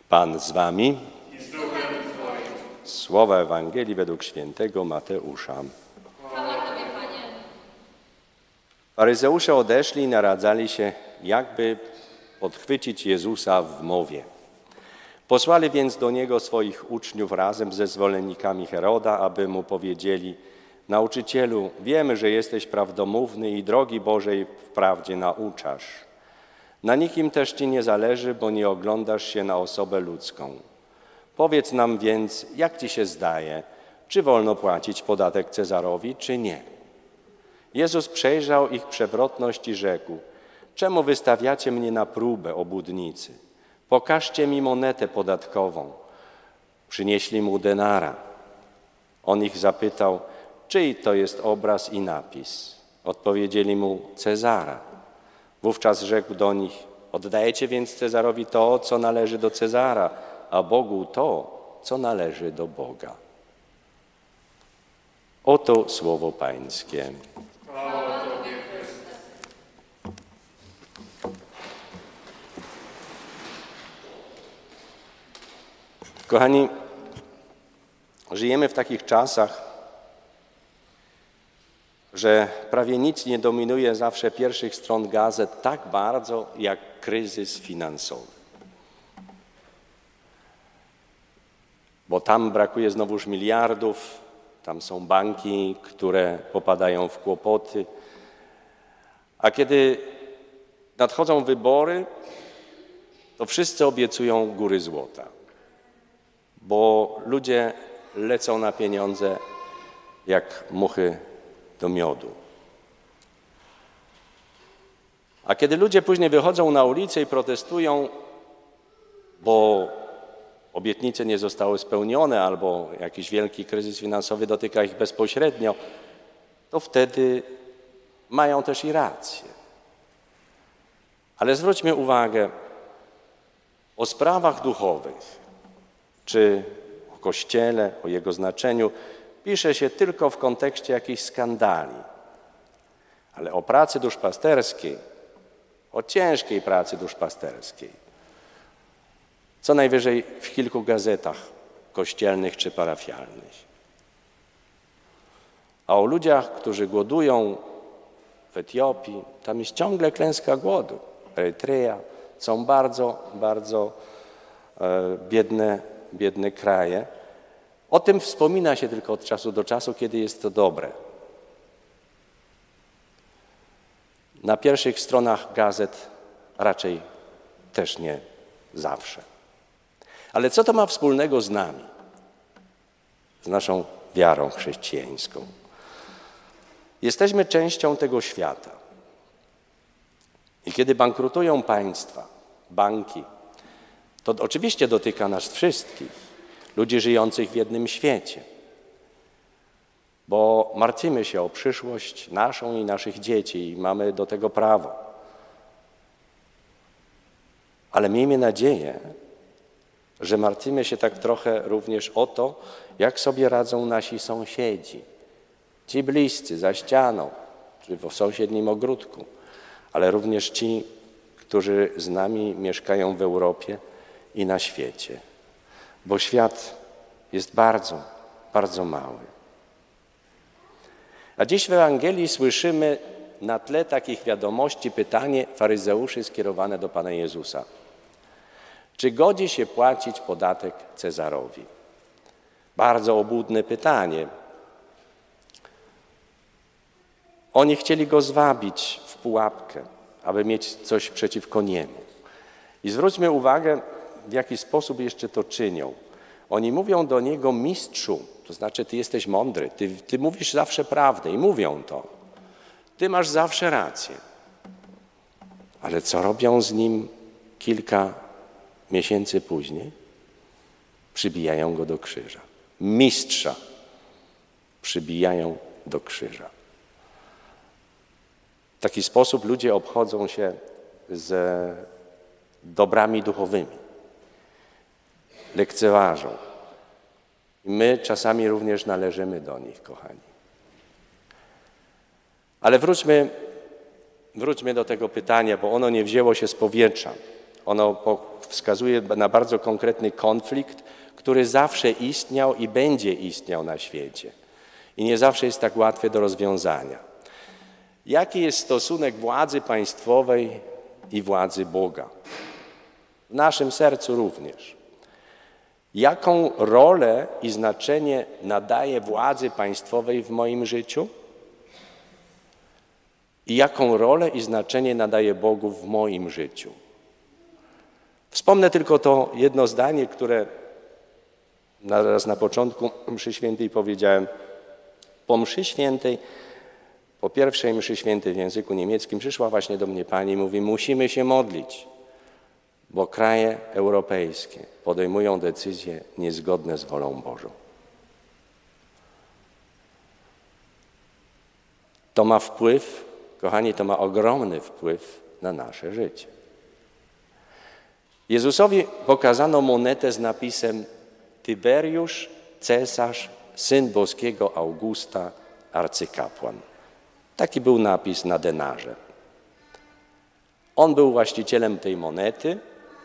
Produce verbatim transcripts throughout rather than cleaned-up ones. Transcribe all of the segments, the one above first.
Pan z wami. Słowa Ewangelii według świętego Mateusza. Chwała Tobie, Panie. Faryzeusze odeszli i naradzali się, jakby podchwycić Jezusa w mowie. Posłali więc do Niego swoich uczniów razem ze zwolennikami Heroda, aby Mu powiedzieli: Nauczycielu, wiemy, że jesteś prawdomówny i drogi Bożej wprawdzie nauczasz. Na nikim też Ci nie zależy, bo nie oglądasz się na osobę ludzką. Powiedz nam więc, jak Ci się zdaje, czy wolno płacić podatek Cezarowi, czy nie? Jezus przejrzał ich przewrotność i rzekł: Czemu wystawiacie mnie na próbę, obłudnicy? Pokażcie mi monetę podatkową. Przynieśli mu denara. On ich zapytał: czyj to jest obraz i napis? Odpowiedzieli mu: Cezara. Wówczas rzekł do nich: oddajecie więc Cezarowi to, co należy do Cezara, a Bogu to, co należy do Boga. Oto słowo Pańskie. Kochani, żyjemy w takich czasach, że prawie nic nie dominuje zawsze pierwszych stron gazet tak bardzo jak kryzys finansowy. Bo tam brakuje znowuż miliardów, tam są banki, które popadają w kłopoty. A kiedy nadchodzą wybory, to wszyscy obiecują góry złota, bo ludzie lecą na pieniądze jak muchy do miodu. A kiedy ludzie później wychodzą na ulicę i protestują, bo obietnice nie zostały spełnione albo jakiś wielki kryzys finansowy dotyka ich bezpośrednio, to wtedy mają też i rację. Ale zwróćmy uwagę, o sprawach duchowych czy o Kościele, o jego znaczeniu pisze się tylko w kontekście jakichś skandali. Ale o pracy duszpasterskiej, o ciężkiej pracy duszpasterskiej, co najwyżej w kilku gazetach kościelnych czy parafialnych. A o ludziach, którzy głodują w Etiopii, tam jest ciągle klęska głodu. Erytrea, są bardzo, bardzo e, biedne, biedne kraje. O tym wspomina się tylko od czasu do czasu, kiedy jest to dobre. Na pierwszych stronach gazet raczej też nie zawsze. Ale co to ma wspólnego z nami, z naszą wiarą chrześcijańską? Jesteśmy częścią tego świata. I kiedy bankrutują państwa, banki, to oczywiście dotyka nas wszystkich, ludzi żyjących w jednym świecie, bo martwimy się o przyszłość naszą i naszych dzieci i mamy do tego prawo. Ale miejmy nadzieję, że martwimy się tak trochę również o to, jak sobie radzą nasi sąsiedzi, ci bliscy za ścianą czy w sąsiednim ogródku, ale również ci, którzy z nami mieszkają w Europie i na świecie. Bo świat jest bardzo, bardzo mały. A dziś w Ewangelii słyszymy na tle takich wiadomości pytanie faryzeuszy skierowane do Pana Jezusa. Czy godzi się płacić podatek Cezarowi? Bardzo obłudne pytanie. Oni chcieli go zwabić w pułapkę, aby mieć coś przeciwko niemu. I zwróćmy uwagę, w jaki sposób jeszcze to czynią. Oni mówią do niego: mistrzu, to znaczy ty jesteś mądry, ty, ty mówisz zawsze prawdę i mówią to. Ty masz zawsze rację. Ale co robią z nim kilka miesięcy później? Przybijają go do krzyża. Mistrza przybijają do krzyża. W taki sposób ludzie obchodzą się z dobrami duchowymi. Lekceważą. I my czasami również należymy do nich, kochani. Ale wróćmy, wróćmy do tego pytania, bo ono nie wzięło się z powietrza. ono wskazuje na bardzo konkretny konflikt, który zawsze istniał i będzie istniał na świecie. I nie zawsze jest tak łatwy do rozwiązania. Jaki jest stosunek władzy państwowej i władzy Boga? W naszym sercu również. Jaką rolę i znaczenie nadaje władzy państwowej w moim życiu? I jaką rolę i znaczenie nadaje Bogu w moim życiu? Wspomnę tylko to jedno zdanie, które naraz na początku mszy świętej powiedziałem. Po mszy świętej, po pierwszej mszy świętej w języku niemieckim przyszła właśnie do mnie pani i mówi: musimy się modlić, bo kraje europejskie podejmują decyzje niezgodne z wolą Bożą. To ma wpływ, kochani, to ma ogromny wpływ na nasze życie. Jezusowi pokazano monetę z napisem: Tyberiusz, cesarz, syn boskiego Augusta, arcykapłan. Taki był napis na denarze. On był właścicielem tej monety,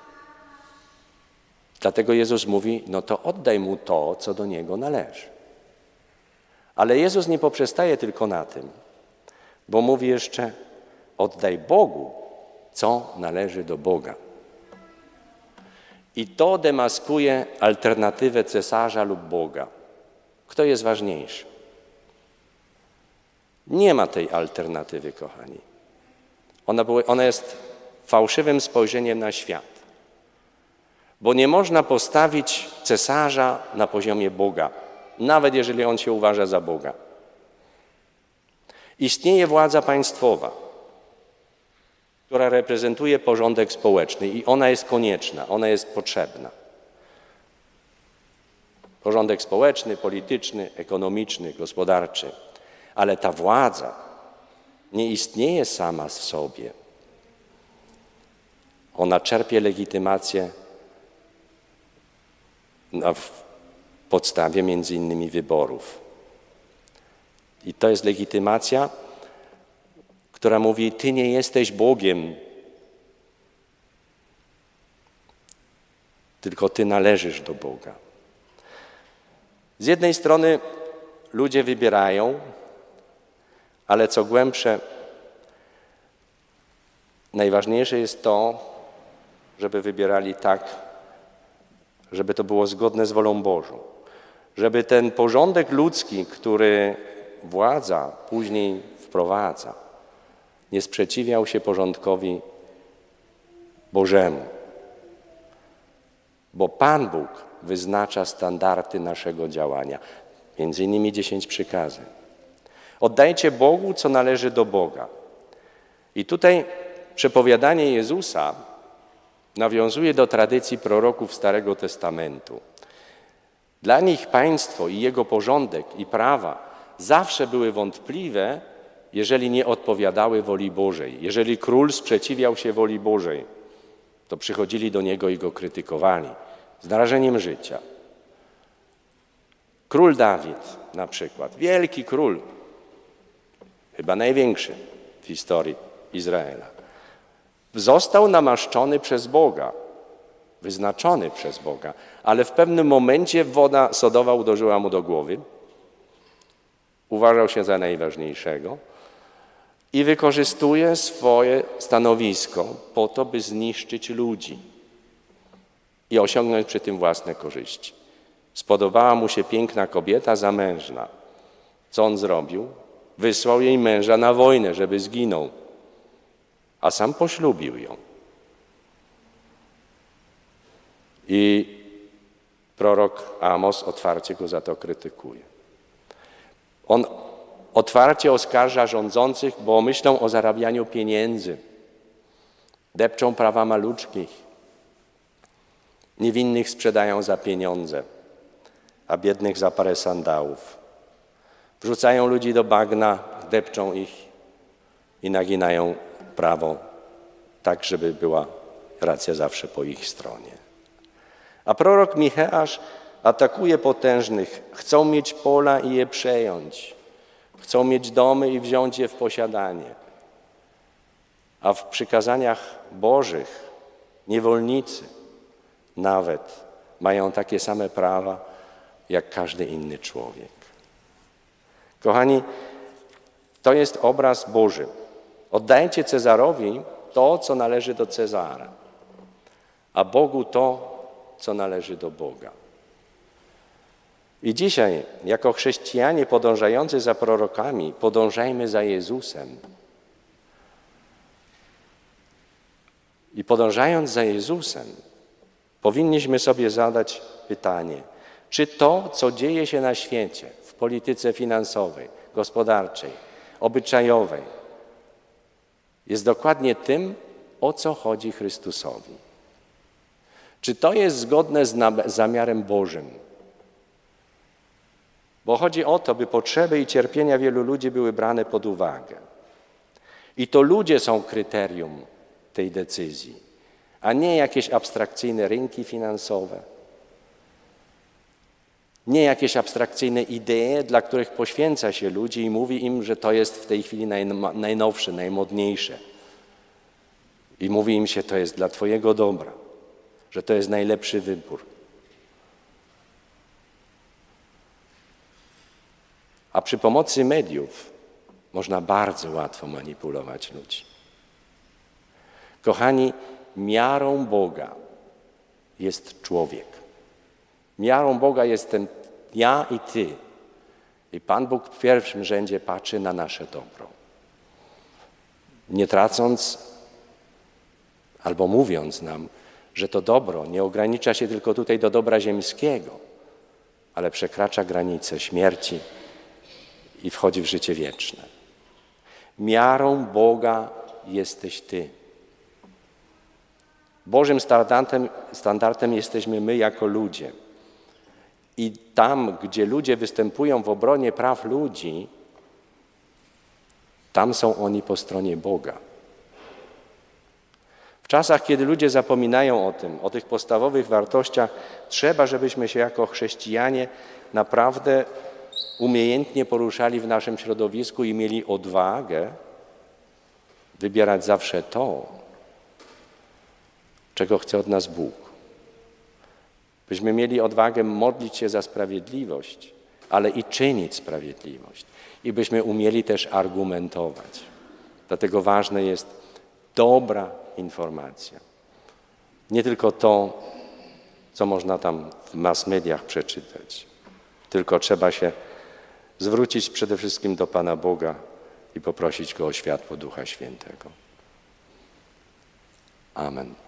dlatego Jezus mówi: no to oddaj mu to, co do niego należy. Ale Jezus nie poprzestaje tylko na tym, bo mówi jeszcze: oddaj Bogu, co należy do Boga. I to demaskuje alternatywę cesarza lub Boga. Kto jest ważniejszy? Nie ma tej alternatywy, kochani. Ona, była, ona jest fałszywym spojrzeniem na świat. Bo nie można postawić cesarza na poziomie Boga, nawet jeżeli on się uważa za Boga. Istnieje władza państwowa, która reprezentuje porządek społeczny i ona jest konieczna, ona jest potrzebna. Porządek społeczny, polityczny, ekonomiczny, gospodarczy. Ale ta władza nie istnieje sama w sobie. Ona czerpie legitymację na podstawie między innymi wyborów. I to jest legitymacja, która mówi: ty nie jesteś Bogiem, tylko ty należysz do Boga. Z jednej strony ludzie wybierają, ale co głębsze, najważniejsze jest to, żeby wybierali tak, żeby to było zgodne z wolą Bożą. Żeby ten porządek ludzki, który władza później wprowadza, nie sprzeciwiał się porządkowi Bożemu. Bo Pan Bóg wyznacza standardy naszego działania, między innymi dziesięć przykazań. Oddajcie Bogu, co należy do Boga. I tutaj przepowiadanie Jezusa nawiązuje do tradycji proroków Starego Testamentu. Dla nich państwo i jego porządek i prawa zawsze były wątpliwe, jeżeli nie odpowiadały woli Bożej. Jeżeli król sprzeciwiał się woli Bożej, to przychodzili do niego i go krytykowali z narażeniem życia. Król Dawid na przykład, wielki król, chyba największy w historii Izraela, został namaszczony przez Boga, wyznaczony przez Boga, ale w pewnym momencie woda sodowa uderzyła mu do głowy, uważał się za najważniejszego i wykorzystuje swoje stanowisko po to, by zniszczyć ludzi i osiągnąć przy tym własne korzyści. Spodobała mu się piękna kobieta zamężna. Co on zrobił? Wysłał jej męża na wojnę, żeby zginął, a sam poślubił ją. I prorok Amos otwarcie go za to krytykuje. On otwarcie oskarża rządzących, bo myślą o zarabianiu pieniędzy. Depczą prawa maluczkich. Niewinnych sprzedają za pieniądze, a biednych za parę sandałów. Wrzucają ludzi do bagna, depczą ich i naginają prawo tak, żeby była racja zawsze po ich stronie. A prorok Micheasz atakuje potężnych. Chcą mieć pola i je przejąć. Chcą mieć domy i wziąć je w posiadanie. A w przykazaniach Bożych niewolnicy nawet mają takie same prawa jak każdy inny człowiek. Kochani, to jest obraz Boży. Oddajcie Cezarowi to, co należy do Cezara, a Bogu to, co należy do Boga. I dzisiaj, jako chrześcijanie podążający za prorokami, podążajmy za Jezusem. I podążając za Jezusem, powinniśmy sobie zadać pytanie, czy to, co dzieje się na świecie, w polityce finansowej, gospodarczej, obyczajowej, jest dokładnie tym, o co chodzi Chrystusowi. Czy to jest zgodne z zamiarem Bożym? Bo chodzi o to, by potrzeby i cierpienia wielu ludzi były brane pod uwagę. I to ludzie są kryterium tej decyzji, a nie jakieś abstrakcyjne rynki finansowe, nie jakieś abstrakcyjne idee, dla których poświęca się ludzi i mówi im, że to jest w tej chwili najnowsze, najmodniejsze. I mówi im się, to jest dla Twojego dobra, że to jest najlepszy wybór. A przy pomocy mediów można bardzo łatwo manipulować ludzi. Kochani, miarą Boga jest człowiek. Miarą Boga jestem ja i Ty. I Pan Bóg w pierwszym rzędzie patrzy na nasze dobro. Nie tracąc albo mówiąc nam, że to dobro nie ogranicza się tylko tutaj do dobra ziemskiego, ale przekracza granice śmierci i wchodzi w życie wieczne. Miarą Boga jesteś Ty. Bożym standardem, standardem jesteśmy my jako ludzie. I tam, gdzie ludzie występują w obronie praw ludzi, tam są oni po stronie Boga. W czasach, kiedy ludzie zapominają o tym, o tych podstawowych wartościach, trzeba, żebyśmy się jako chrześcijanie naprawdę umiejętnie poruszali w naszym środowisku i mieli odwagę wybierać zawsze to, czego chce od nas Bóg. Byśmy mieli odwagę modlić się za sprawiedliwość, ale i czynić sprawiedliwość. I byśmy umieli też argumentować. Dlatego ważne jest dobra informacja. Nie tylko to, co można tam w mass mediach przeczytać, tylko trzeba się zwrócić przede wszystkim do Pana Boga i poprosić Go o światło Ducha Świętego. Amen.